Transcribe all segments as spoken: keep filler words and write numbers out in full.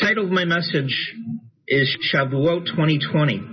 Title of my message is Shavuot twenty twenty,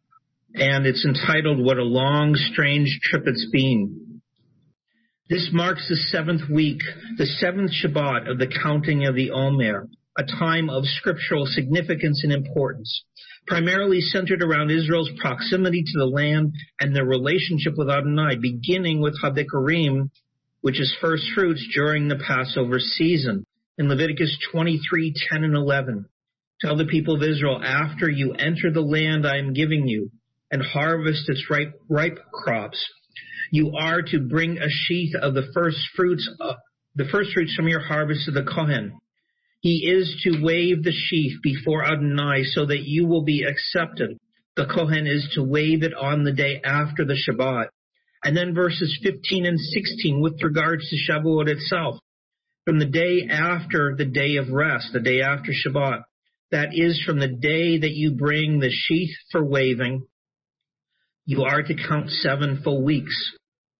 and it's entitled, What a Long, Strange Trip It's Been. This marks the seventh week, the seventh Shabbat of the counting of the Omer, a time of scriptural significance and importance, primarily centered around Israel's proximity to the land and their relationship with Adonai, beginning with HaBikurim, which is first fruits during the Passover season. In Leviticus twenty-three, ten and eleven, tell the people of Israel, after you enter the land I am giving you and harvest its ripe, ripe crops, you are to bring a sheaf of the first fruits, uh, the first fruits from your harvest to the Kohen. He is to wave the sheaf before Adonai so that you will be accepted. The Kohen is to wave it on the day after the Shabbat. And then verses fifteen and sixteen with regards to Shavuot itself. From the day after the day of rest, the day after Shabbat, that is from the day that you bring the sheaf for waving, you are to count seven full weeks.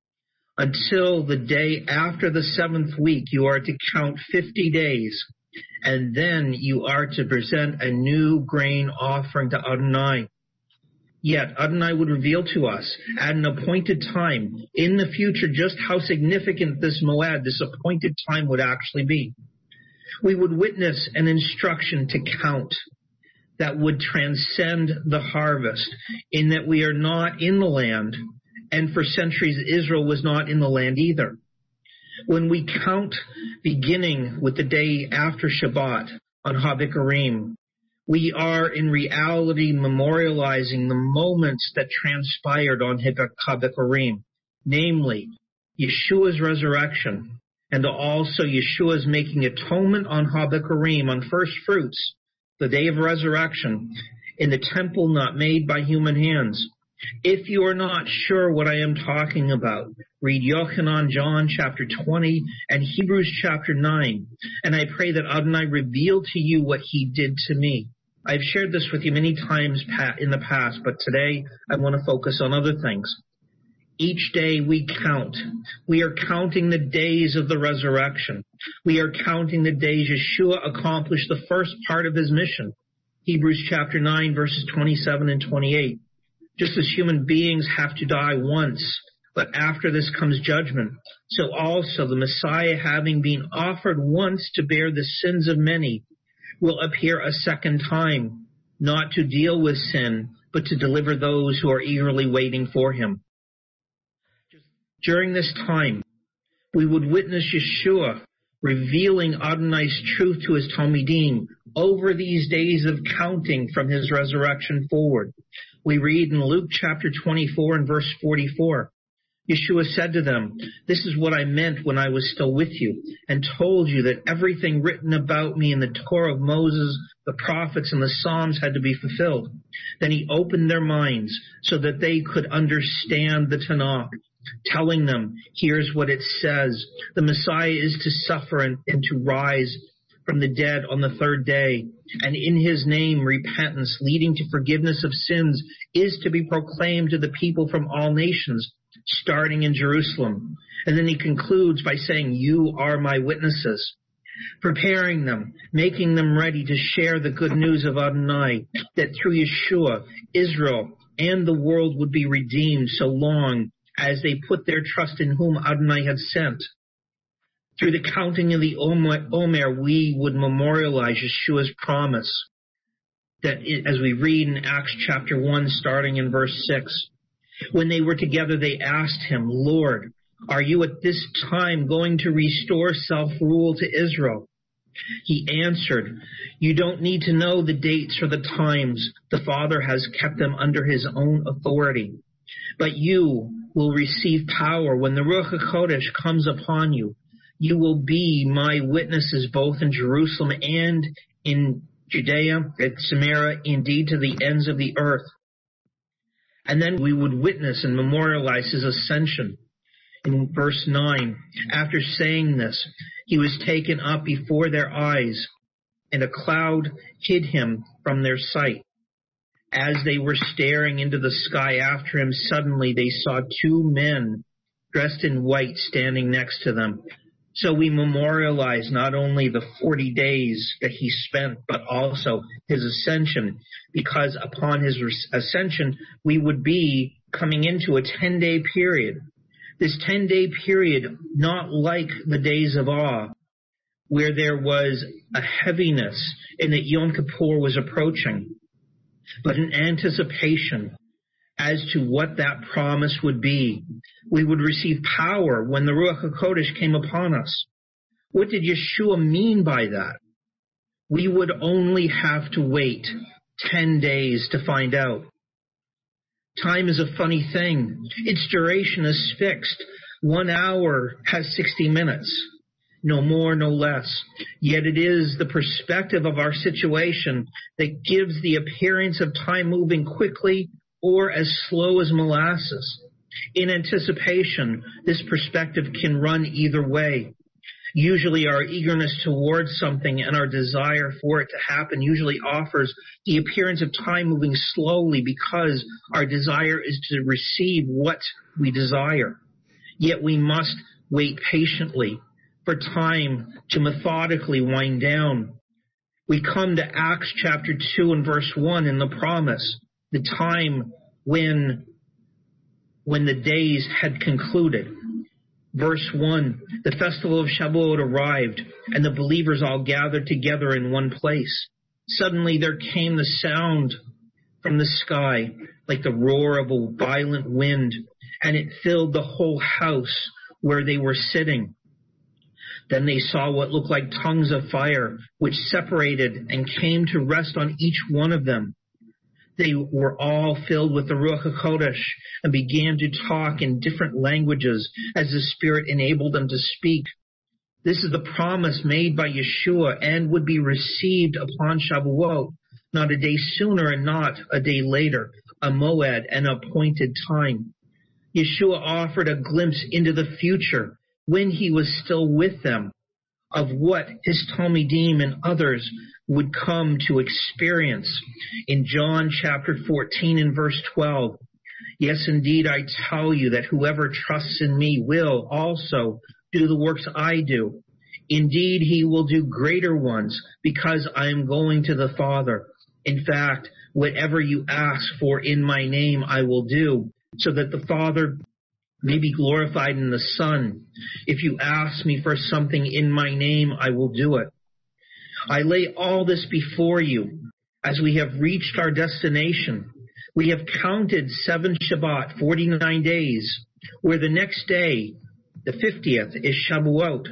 Until the day after the seventh week, you are to count fifty days, and then you are to present a new grain offering to Adonai. Yet Adonai would reveal to us at an appointed time in the future just how significant this moed, this appointed time would actually be. We would witness an instruction to count that would transcend the harvest, in that we are not in the land, and for centuries Israel was not in the land either. When we count beginning with the day after Shabbat on HaBikurim, we are in reality memorializing the moments that transpired on HaBikurim, namely Yeshua's resurrection, and also Yeshua's making atonement on HaBikurim, on first fruits, the day of resurrection, in the temple not made by human hands. If you are not sure what I am talking about, read Yochanan, John chapter twenty, and Hebrews chapter nine, and I pray that Adonai reveal to you what he did to me. I've shared this with you many times in the past, but today I want to focus on other things. Each day we count. We are counting the days of the resurrection. We are counting the days Yeshua accomplished the first part of his mission. Hebrews chapter nine, verses twenty-seven and twenty-eight. Just as human beings have to die once, but after this comes judgment, so also the Messiah, having been offered once to bear the sins of many, will appear a second time, not to deal with sin, but to deliver those who are eagerly waiting for him. During this time, we would witness Yeshua revealing Adonai's truth to his Talmidim over these days of counting from his resurrection forward. We read in Luke chapter twenty-four and verse forty-four, Yeshua said to them, this is what I meant when I was still with you, and told you that everything written about me in the Torah of Moses, the prophets, and the Psalms had to be fulfilled. Then he opened their minds so that they could understand the Tanakh, telling them, here's what it says. The Messiah is to suffer and, and to rise from the dead on the third day, and in his name repentance leading to forgiveness of sins is to be proclaimed to the people from all nations, starting in Jerusalem. And then he concludes by saying, you are my witnesses, preparing them, making them ready to share the good news of Adonai, that through Yeshua, Israel and the world would be redeemed so long as they put their trust in whom Adonai had sent. Through the counting of the Omer, we would memorialize Yeshua's promise that, it, as we read in Acts chapter one, starting in verse six, when they were together, they asked him, Lord, are you at this time going to restore self-rule to Israel? He answered, you don't need to know the dates or the times. The Father has kept them under his own authority. But you will receive power when the Ruach HaKodesh comes upon you. You will be my witnesses both in Jerusalem and in Judea and Samaria, indeed to the ends of the earth. And then we would witness and memorialize his ascension. In verse nine, after saying this, he was taken up before their eyes, and a cloud hid him from their sight. As they were staring into the sky after him, suddenly they saw two men dressed in white standing next to them. So we memorialize not only the forty days that he spent, but also his ascension, because upon his ascension, we would be coming into a ten-day period. This ten-day period, not like the days of awe, where there was a heaviness in that Yom Kippur was approaching, but an anticipation as to what that promise would be. We would receive power when the Ruach HaKodesh came upon us. What did Yeshua mean by that? We would only have to wait ten days to find out. Time is a funny thing. Its duration is fixed. One hour has sixty minutes. No more, no less. Yet it is the perspective of our situation that gives the appearance of time moving quickly or as slow as molasses. In anticipation, this perspective can run either way. Usually our eagerness towards something and our desire for it to happen usually offers the appearance of time moving slowly because our desire is to receive what we desire. Yet we must wait patiently for time to methodically wind down. We come to Acts chapter two and verse one in the promise, the time when, when the days had concluded. Verse one, the festival of Shavuot arrived, and the believers all gathered together in one place. Suddenly there came the sound from the sky like the roar of a violent wind, and it filled the whole house where they were sitting. Then they saw what looked like tongues of fire, which separated and came to rest on each one of them. They were all filled with the Ruach HaKodesh and began to talk in different languages as the Spirit enabled them to speak. This is the promise made by Yeshua and would be received upon Shavuot, not a day sooner and not a day later, a moed, an appointed time. Yeshua offered a glimpse into the future when he was still with them of what his Talmidim and others would come to experience. In John chapter fourteen and verse twelve, yes, indeed, I tell you that whoever trusts in me will also do the works I do. Indeed, he will do greater ones because I am going to the Father. In fact, whatever you ask for in my name, I will do, so that the Father may be glorified in the Son. If you ask me for something in my name, I will do it. I lay all this before you as we have reached our destination. We have counted seven Shabbat, forty-nine days, where the next day, the fiftieth, is Shavuot.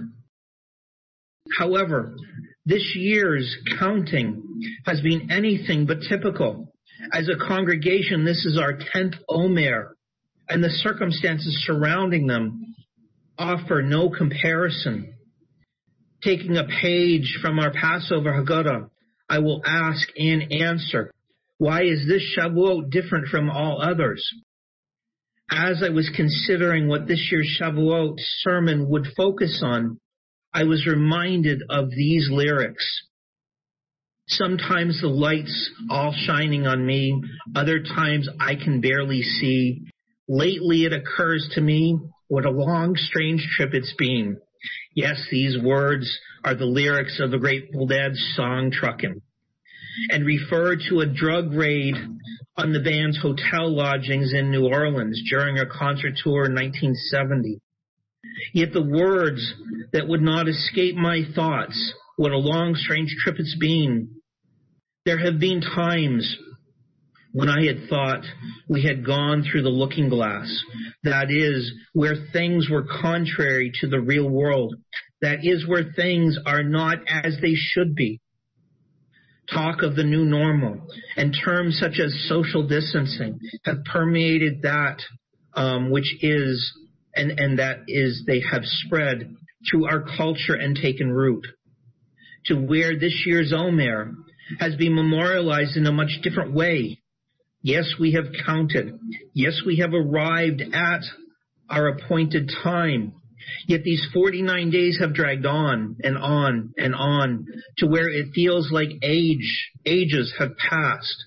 However, this year's counting has been anything but typical. As a congregation, this is our tenth Omer, and the circumstances surrounding them offer no comparison. Taking a page from our Passover Haggadah, I will ask and answer, why is this Shavuot different from all others? As I was considering what this year's Shavuot sermon would focus on, I was reminded of these lyrics. Sometimes the light's all shining on me, other times I can barely see. Lately it occurs to me, what a long, strange trip it's been. Yes, these words are the lyrics of the Grateful Dead's song Truckin', and refer to a drug raid on the band's hotel lodgings in New Orleans during a concert tour in nineteen seventy. Yet the words that would not escape my thoughts, what a long, strange trip it's been. There have been times when I had thought we had gone through the looking glass, that is, where things were contrary to the real world, that is, where things are not as they should be. Talk of the new normal and terms such as social distancing have permeated that um, which is, and, and that is, they have spread through our culture and taken root, to where this year's Omer has been memorialized in a much different way. Yes, we have counted. Yes, we have arrived at our appointed time. Yet these forty-nine days have dragged on and on and on to where it feels like age, ages have passed.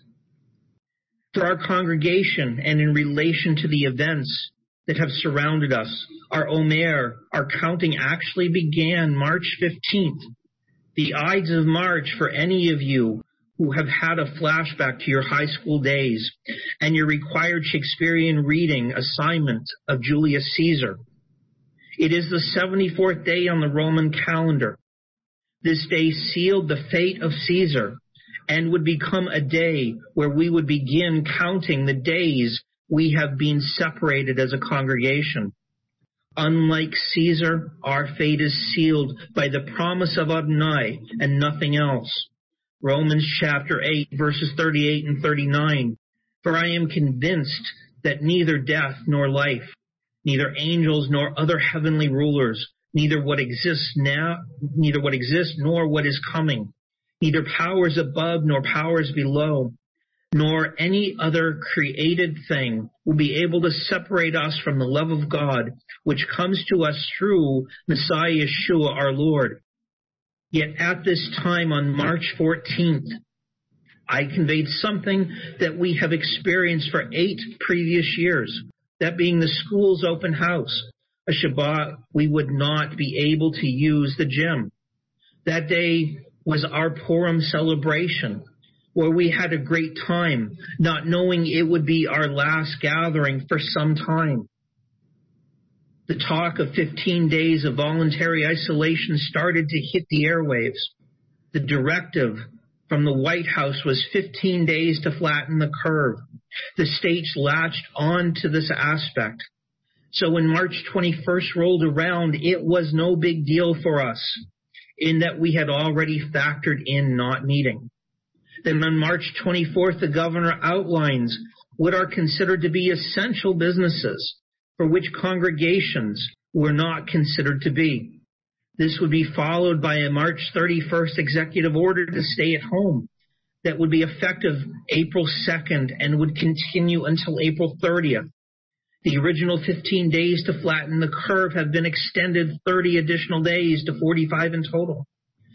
For our congregation and in relation to the events that have surrounded us, Our Omer, our counting actually began March fifteenth. The Ides of March, for any of you who have had a flashback to your high school days and your required Shakespearean reading assignment of Julius Caesar. It is the seventy-fourth day on the Roman calendar. This day sealed the fate of Caesar and would become a day where we would begin counting the days we have been separated as a congregation. Unlike Caesar, our fate is sealed by the promise of Adonai and nothing else. Romans chapter eight, verses thirty-eight and thirty-nine. For I am convinced that neither death nor life, neither angels nor other heavenly rulers, neither what exists now, neither what exists nor what is coming, neither powers above nor powers below, nor any other created thing will be able to separate us from the love of God, which comes to us through Messiah Yeshua our Lord. Yet at this time on March fourteenth, I conveyed something that we have experienced for eight previous years, that being the school's open house, a Shabbat we would not be able to use the gym. That day was our Purim celebration, where we had a great time, not knowing it would be our last gathering for some time. The talk of fifteen days of voluntary isolation started to hit the airwaves. The directive from the White House was fifteen days to flatten the curve. The states latched on to this aspect. So when March twenty-first rolled around, it was no big deal for us, in that we had already factored in not meeting. Then on March twenty-fourth, the governor outlines what are considered to be essential businesses, for which congregations were not considered to be. This would be followed by a March thirty-first executive order to stay at home that would be effective April second and would continue until April thirtieth. The original fifteen days to flatten the curve have been extended thirty additional days to forty-five in total.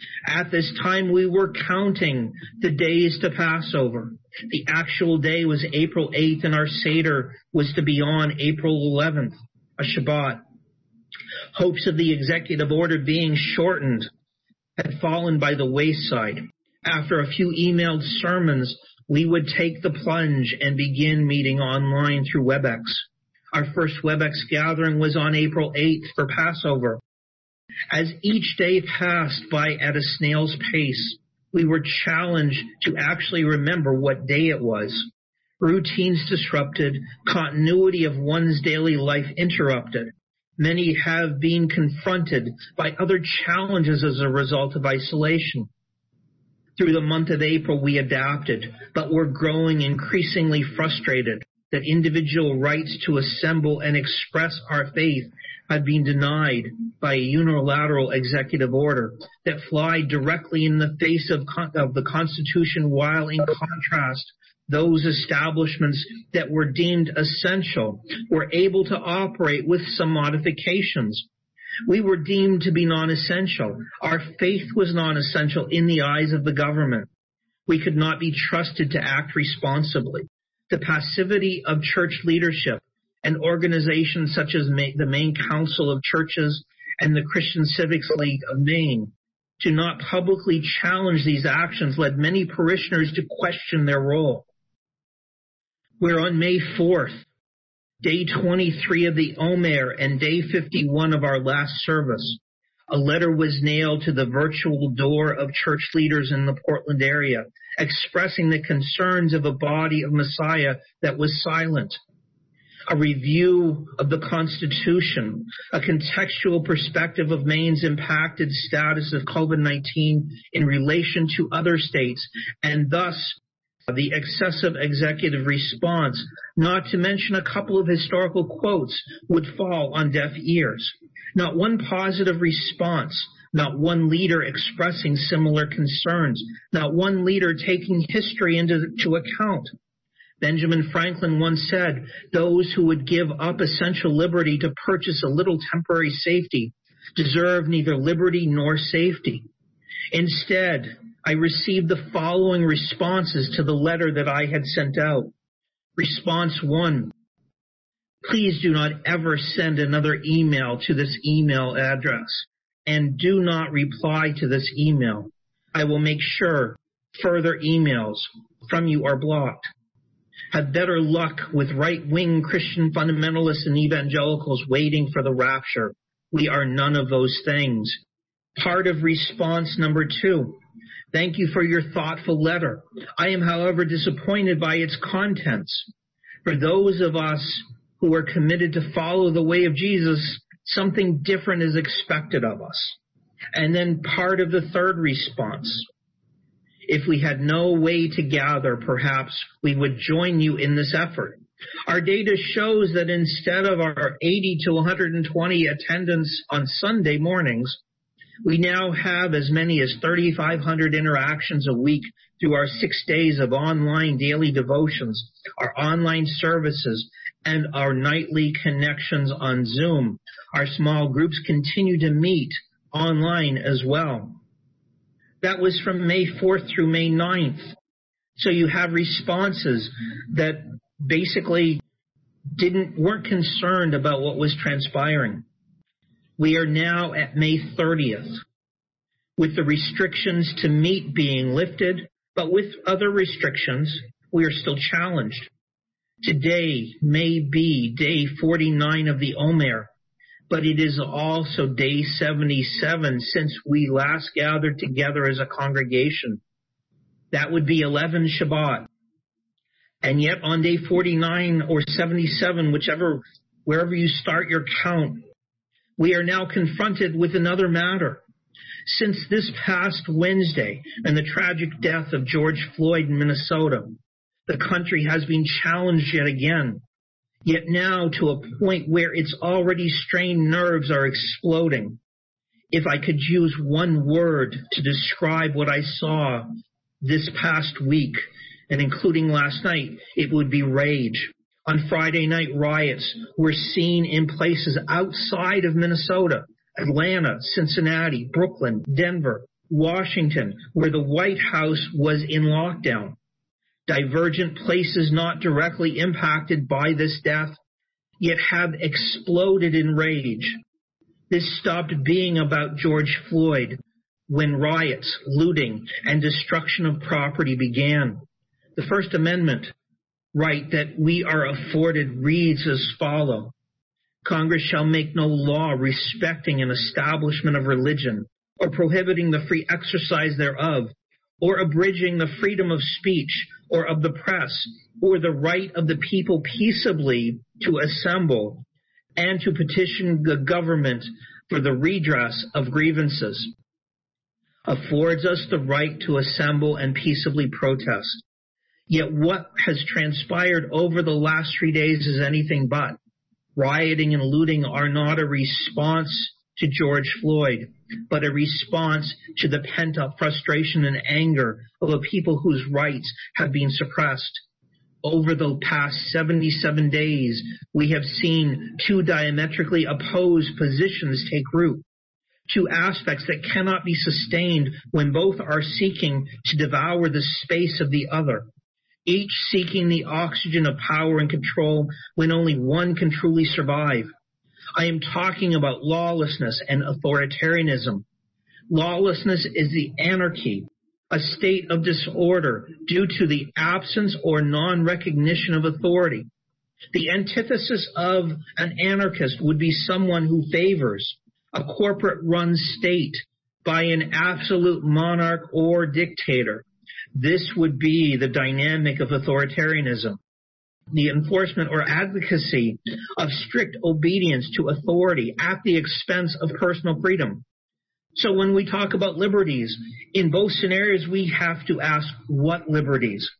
At this time, we were counting the days to Passover. The actual day was April eighth, and our Seder was to be on April eleventh, a Shabbat. Hopes of the executive order being shortened had fallen by the wayside. After a few emailed sermons, we would take the plunge and begin meeting online through WebEx. Our first WebEx gathering was on April eighth for Passover. As each day passed by at a snail's pace, we were challenged to actually remember what day it was. Routines disrupted, continuity of one's daily life interrupted. Many have been confronted by other challenges as a result of isolation. Through the month of April, we adapted, but were growing increasingly frustrated that individual rights to assemble and express our faith had been denied by a unilateral executive order that fly directly in the face of, con- of the Constitution, while in contrast, those establishments that were deemed essential were able to operate with some modifications. We were deemed to be non-essential. Our faith was non-essential in the eyes of the government. We could not be trusted to act responsibly. The passivity of church leadership and organizations such as the Maine Council of Churches and the Christian Civics League of Maine to not publicly challenge these actions led many parishioners to question their role. Where on May fourth, day twenty-three of the Omer and day fifty-one of our last service, a letter was nailed to the virtual door of church leaders in the Portland area, expressing the concerns of a body of Messiah that was silent. A review of the Constitution, a contextual perspective of Maine's impacted status of COVID nineteen in relation to other states, and thus the excessive executive response, not to mention a couple of historical quotes, would fall on deaf ears. Not one positive response, not one leader expressing similar concerns, not one leader taking history into to account. Benjamin Franklin once said, those who would give up essential liberty to purchase a little temporary safety deserve neither liberty nor safety. Instead, I received the following responses to the letter that I had sent out. Response one, Please do not ever send another email to this email address, and do not reply to this email. I will make sure further emails from you are blocked. Have better luck with right-wing Christian fundamentalists and evangelicals waiting for the rapture. We are none of those things. Part of response number two. Thank you for your thoughtful letter. I am, however, disappointed by its contents. For those of us who are committed to follow the way of Jesus, something different is expected of us. And then part of the third response. If we had no way to gather, perhaps we would join you in this effort. Our data shows that instead of our eighty to one hundred twenty attendance on Sunday mornings, we now have as many as thirty-five hundred interactions a week through our six days of online daily devotions, our online services, and our nightly connections on Zoom. Our small groups continue to meet online as well. That was from May fourth through May ninth. So you have responses that basically didn't weren't concerned about what was transpiring. We are now at May thirtieth, with the restrictions to meet being lifted, but with other restrictions, we are still challenged. Today may be day forty-nine of the Omer, but it is also day seventy-seven since we last gathered together as a congregation. That would be eleven Shabbat. And yet on day forty-nine or seventy-seven, whichever, wherever you start your count, we are now confronted with another matter. Since this past Wednesday and the tragic death of George Floyd in Minnesota, the country has been challenged yet again. Yet now to a point where its already strained nerves are exploding. If I could use one word to describe what I saw this past week, and including last night, it would be rage. On Friday night, riots were seen in places outside of Minnesota, Atlanta, Cincinnati, Brooklyn, Denver, Washington, where the White House was in lockdown. Divergent places not directly impacted by this death, yet have exploded in rage. This stopped being about George Floyd when riots, looting, and destruction of property began. The First Amendment right that we are afforded reads as follows. Congress shall make no law respecting an establishment of religion, or prohibiting the free exercise thereof, or abridging the freedom of speech, or of the press, or the right of the people peaceably to assemble and to petition the government for the redress of grievances, affords us the right to assemble and peaceably protest. Yet what has transpired over the last three days is anything but. Rioting and looting are not a response to George Floyd, but a response to the pent-up frustration and anger of a people whose rights have been suppressed. Over the past seventy-seven days, we have seen two diametrically opposed positions take root, two aspects that cannot be sustained when both are seeking to devour the space of the other, each seeking the oxygen of power and control when only one can truly survive. I am talking about lawlessness and authoritarianism. Lawlessness is the anarchy, a state of disorder due to the absence or non-recognition of authority. The antithesis of an anarchist would be someone who favors a corporate-run state by an absolute monarch or dictator. This would be the dynamic of authoritarianism, the enforcement or advocacy of strict obedience to authority at the expense of personal freedom. So when we talk about liberties, in both scenarios, we have to ask what liberties?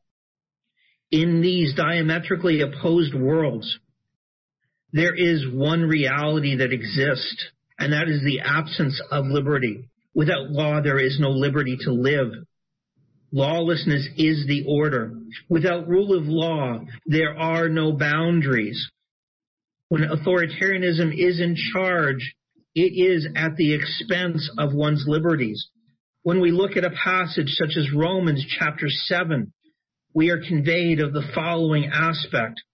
In these diametrically opposed worlds, there is one reality that exists, and that is the absence of liberty. Without law, there is no liberty to live. Lawlessness is the order. Without rule of law, there are no boundaries. When authoritarianism is in charge, it is at the expense of one's liberties. When we look at a passage such as Romans chapter seven, we are conveyed of the following aspect.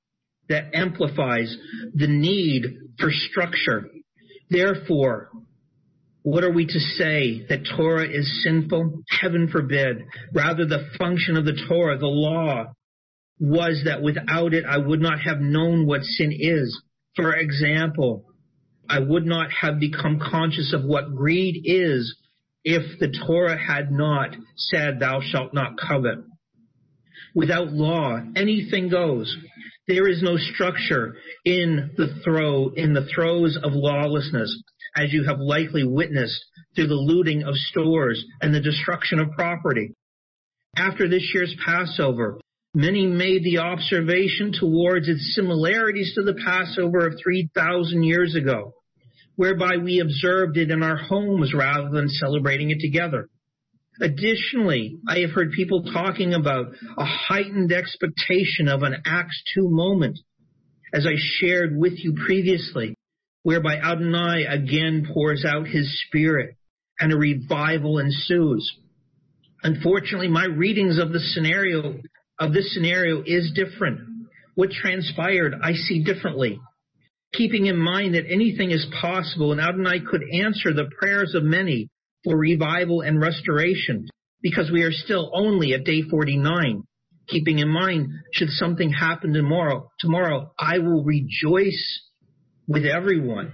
that amplifies the need for structure. Therefore, what are we to say? That Torah is sinful? Heaven forbid. Rather, the function of the Torah, the law, was that without it, I would not have known what sin is. For example, I would not have become conscious of what greed is if the Torah had not said, thou shalt not covet. Without law, anything goes. There is no structure in the throw, in the throes of lawlessness, as you have likely witnessed through the looting of stores and the destruction of property. After this year's Passover, many made the observation towards its similarities to the Passover of three thousand years ago, whereby we observed it in our homes rather than celebrating it together. Additionally, I have heard people talking about a heightened expectation of an Acts two moment, as I shared with you previously, whereby Adonai again pours out his Spirit and a revival ensues. Unfortunately, my readings of the scenario of this scenario is different. What transpired, I see differently. Keeping in mind that anything is possible and Adonai could answer the prayers of many for revival and restoration, because we are still only at day forty-nine. Keeping in mind, should something happen tomorrow, tomorrow I will rejoice with everyone.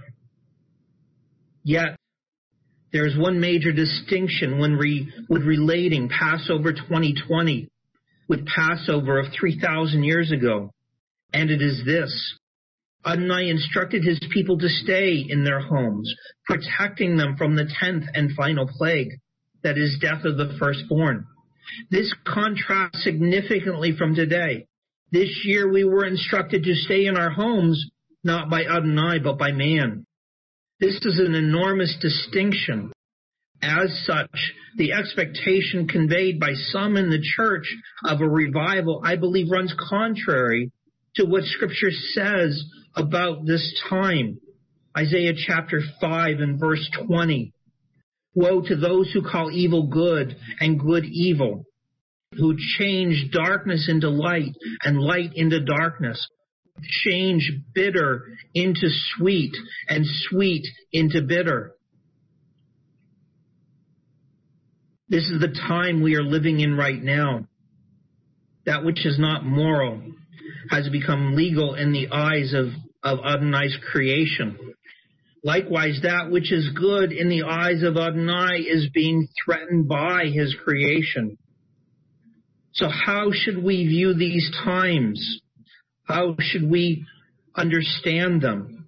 Yet, there is one major distinction when re, with relating Passover twenty twenty with Passover of three thousand years ago, and it is this. Adonai instructed his people to stay in their homes, protecting them from the tenth and final plague, that is, death of the firstborn. This contrasts significantly from today. This year we were instructed to stay in our homes, not by Adonai, but by man. This is an enormous distinction. As such, the expectation conveyed by some in the church of a revival, I believe, runs contrary to what Scripture says about this time. Isaiah chapter five and verse twenty. Woe to those who call evil good and good evil, who change darkness into light and light into darkness, change bitter into sweet and sweet into bitter. This is the time we are living in right now. That which is not moral has become legal in the eyes of, of Adonai's creation. Likewise, that which is good in the eyes of Adonai is being threatened by his creation. So how should we view these times? How should we understand them?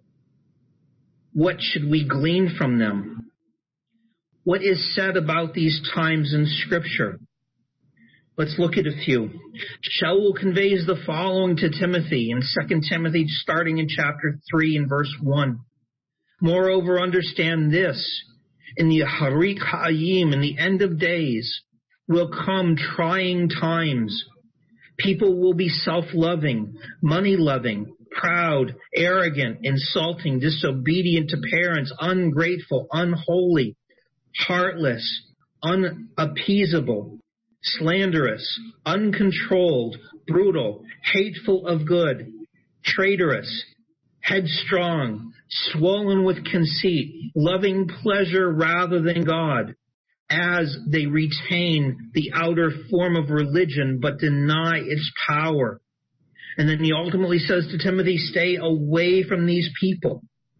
What should we glean from them? What is said about these times in Scripture? Let's look at a few. Shaul conveys the following to Timothy in Second Timothy, starting in chapter three and verse one. Moreover, understand this, in the Harik Ha'ayim, in the end of days, will come trying times. People will be self-loving, money-loving, proud, arrogant, insulting, disobedient to parents, ungrateful, unholy, heartless, unappeasable, slanderous, uncontrolled, brutal, hateful of good, traitorous, headstrong, swollen with conceit, loving pleasure rather than God, as they retain the outer form of religion but deny its power. And then he ultimately says to Timothy, stay away from these people.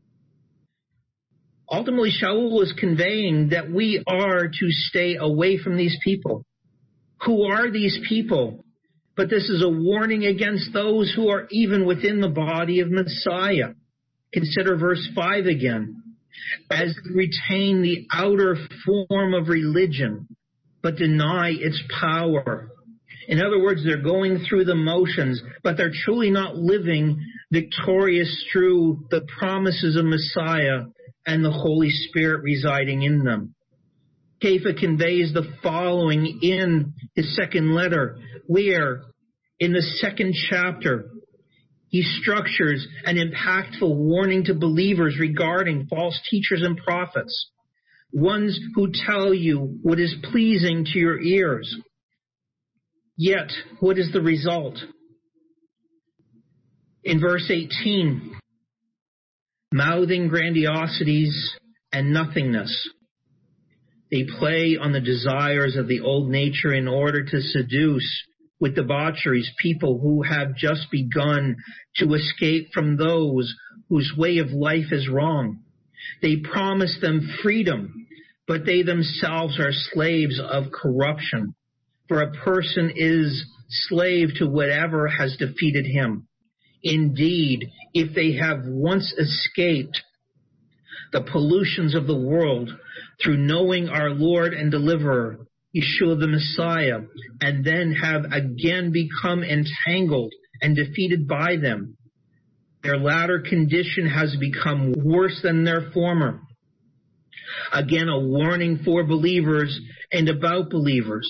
Ultimately, Shaul is conveying that we are to stay away from these people. Who are these people? But this is a warning against those who are even within the body of Messiah. Consider verse five again. As they retain the outer form of religion, but deny its power. In other words, they're going through the motions, but they're truly not living victorious through the promises of Messiah and the Holy Spirit residing in them. Kepha conveys the following in his second letter, where in the second chapter, he structures an impactful warning to believers regarding false teachers and prophets, ones who tell you what is pleasing to your ears. Yet, what is the result? In verse eighteen, mouthing grandiosities and nothingness. They play on the desires of the old nature in order to seduce with debaucheries people who have just begun to escape from those whose way of life is wrong. They promise them freedom, but they themselves are slaves of corruption. For a person is slave to whatever has defeated him. Indeed, if they have once escaped the pollutions of the world through knowing our Lord and Deliverer, Yeshua the Messiah, and then have again become entangled and defeated by them, their latter condition has become worse than their former. Again, a warning for believers and about believers.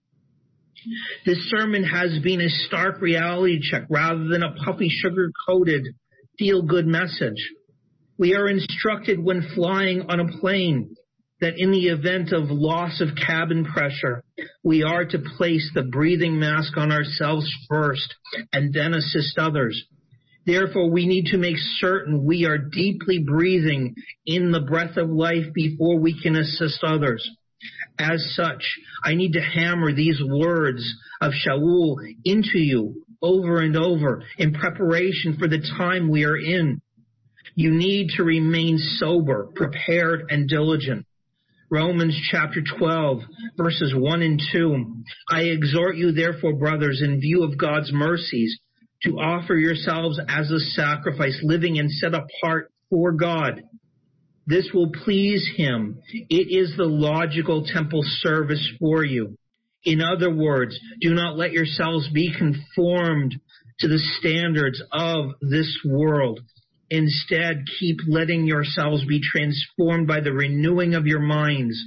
This sermon has been a stark reality check rather than a puffy, sugar-coated, feel-good message. We are instructed when flying on a plane that in the event of loss of cabin pressure, we are to place the breathing mask on ourselves first and then assist others. Therefore, we need to make certain we are deeply breathing in the breath of life before we can assist others. As such, I need to hammer these words of Shaul into you over and over in preparation for the time we are in. You need to remain sober, prepared, and diligent. Romans chapter twelve, verses one and two. I exhort you, therefore, brothers, in view of God's mercies, to offer yourselves as a sacrifice, living and set apart for God. This will please him. It is the logical temple service for you. In other words, do not let yourselves be conformed to the standards of this world. Instead, keep letting yourselves be transformed by the renewing of your minds,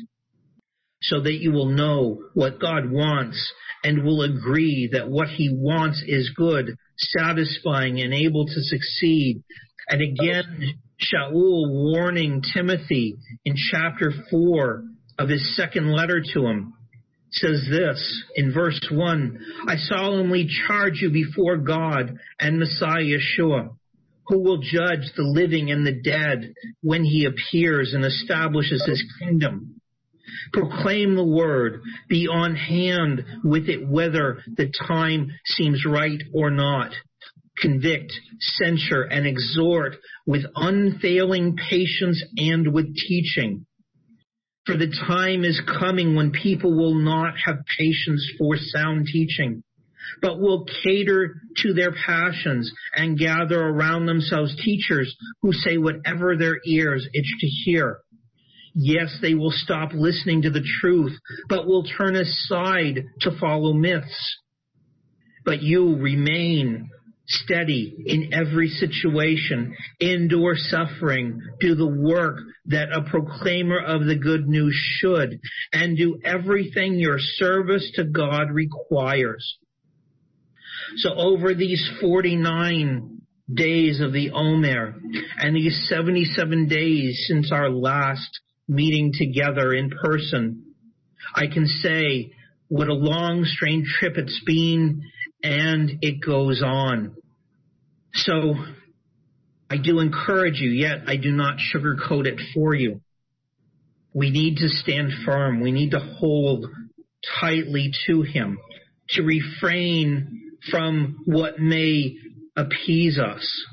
so that you will know what God wants and will agree that what he wants is good, satisfying, and able to succeed. And again, Shaul warning Timothy in chapter four of his second letter to him says this in verse one, I solemnly charge you before God and Messiah Yeshua, who will judge the living and the dead when he appears and establishes his kingdom. Proclaim the word, be on hand with it whether the time seems right or not. Convict, censure, and exhort with unfailing patience and with teaching. For the time is coming when people will not have patience for sound teaching, but will cater to their passions and gather around themselves teachers who say whatever their ears itch to hear. Yes, they will stop listening to the truth, but will turn aside to follow myths. But you remain steady in every situation, endure suffering, do the work that a proclaimer of the good news should, and do everything your service to God requires. So over these forty-nine days of the Omer and these seventy-seven days since our last meeting together in person, I can say what a long, strange trip it's been, and it goes on. So I do encourage you, yet I do not sugarcoat it for you. We need to stand firm. We need to hold tightly to him, to refrain from what may appease us.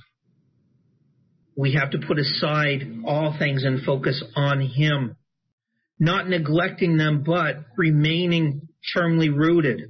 We have to put aside all things and focus on him, not neglecting them, but remaining firmly rooted.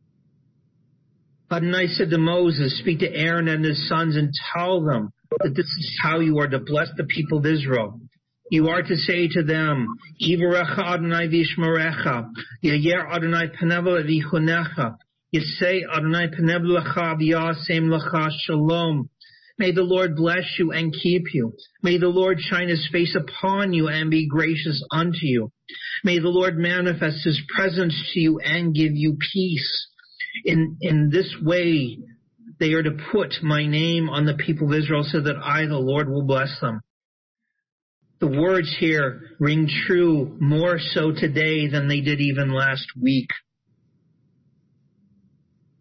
Adonai said to Moses, speak to Aaron and his sons and tell them that this is how you are to bless the people of Israel. You are to say to them, Yivarecha Adonai v'yishmerecha, Yayer Adonai panev v'yichunecha, Yisei Adonai panev lecha v'yasem lecha shalom. May the Lord bless you and keep you. May the Lord shine his face upon you and be gracious unto you. May the Lord manifest his presence to you and give you peace. In, in this way, they are to put my name on the people of Israel so that I, the Lord, will bless them. The words here ring true more so today than they did even last week.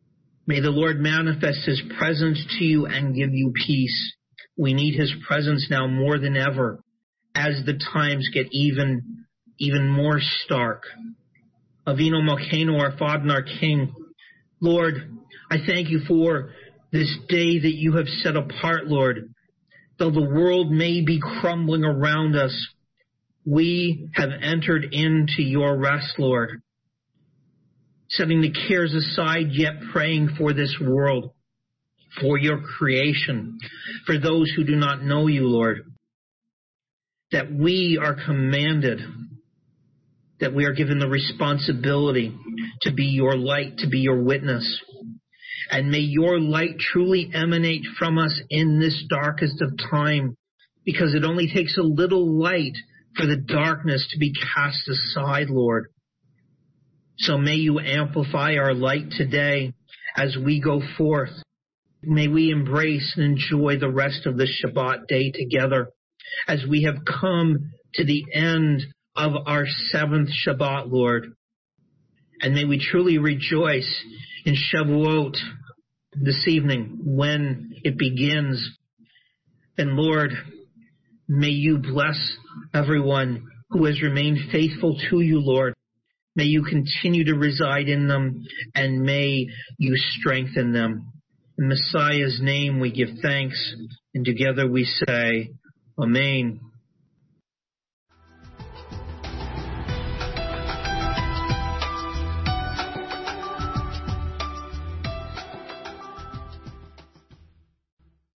May the Lord manifest his presence to you and give you peace. We need his presence now more than ever as the times get even, even more stark. Avinu Malkeinu, our Father and our King, Lord, I thank you for this day that you have set apart, Lord. Though the world may be crumbling around us, we have entered into your rest, Lord. Setting the cares aside, yet praying for this world, for your creation, for those who do not know you, Lord. That we are commanded, that we are given the responsibility to be your light, to be your witness. And may your light truly emanate from us in this darkest of time, because it only takes a little light for the darkness to be cast aside, Lord. So may you amplify our light today as we go forth. May we embrace and enjoy the rest of the Shabbat day together as we have come to the end of our seventh Shabbat, Lord. And may we truly rejoice in Shavuot this evening when it begins. And Lord, may you bless everyone who has remained faithful to you, Lord. May you continue to reside in them, and may you strengthen them. In Messiah's name we give thanks, and together we say, Amen.